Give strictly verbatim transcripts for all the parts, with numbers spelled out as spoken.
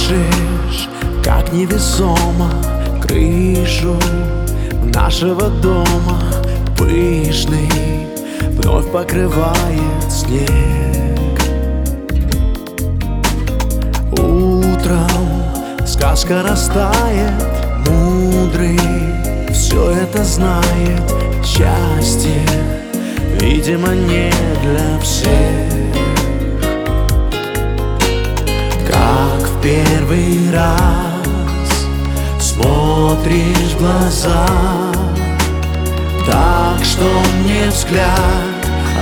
Машешь, как невесомо, крышу нашего дома пышный вновь покрывает снег. Утром сказка растает, мудрый все это знает. Счастье, видимо, не для всех. Как в первый раз смотришь в глаза, так что мне взгляд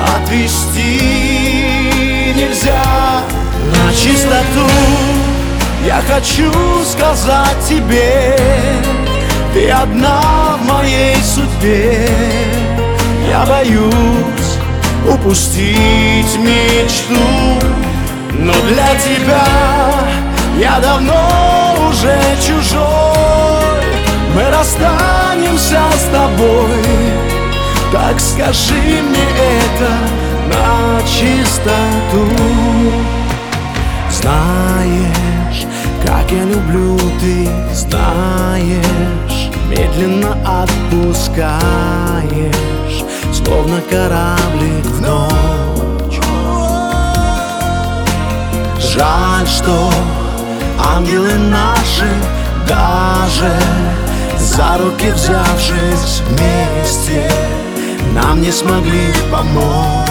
отвести нельзя. На чистоту я хочу сказать тебе: ты одна в моей судьбе. Я боюсь упустить мечту, но для тебя я давно уже чужой. Мы расстанемся с тобой, так скажи мне это на чистоту. Знаешь, как я люблю, ты знаешь, медленно отпускаешь, словно кораблик в ночь. Жаль, что ангелы наши, даже за руки взявшись вместе, нам не смогли помочь.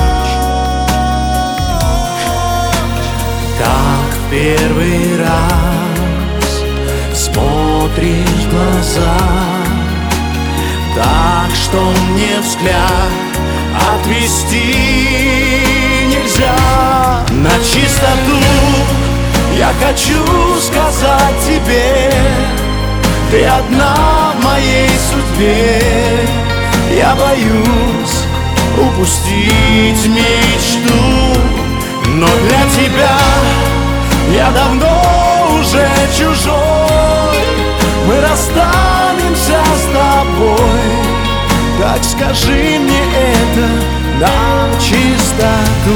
Так в первый раз смотришь в глаза, так что мне взгляд отвести нельзя. На чистоту я хочу сказать тебе: ты одна в моей судьбе. Я боюсь упустить мечту, но для тебя я давно уже чужой. Мы расстанемся с тобой, так скажи мне это на чистоту.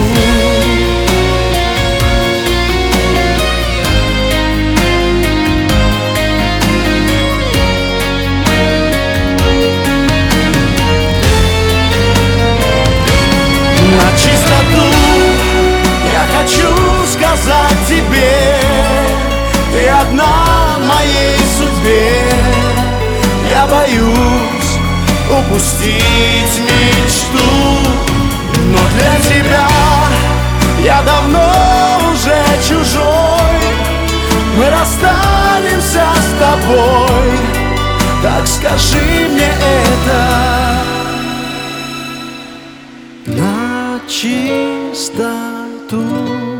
На чистоту я хочу сказать тебе: ты одна в моей судьбе. Я боюсь упустить мечту, но для тебя я давно уже чужой. Мы расстанемся с тобой, так скажи мне это на чистоту.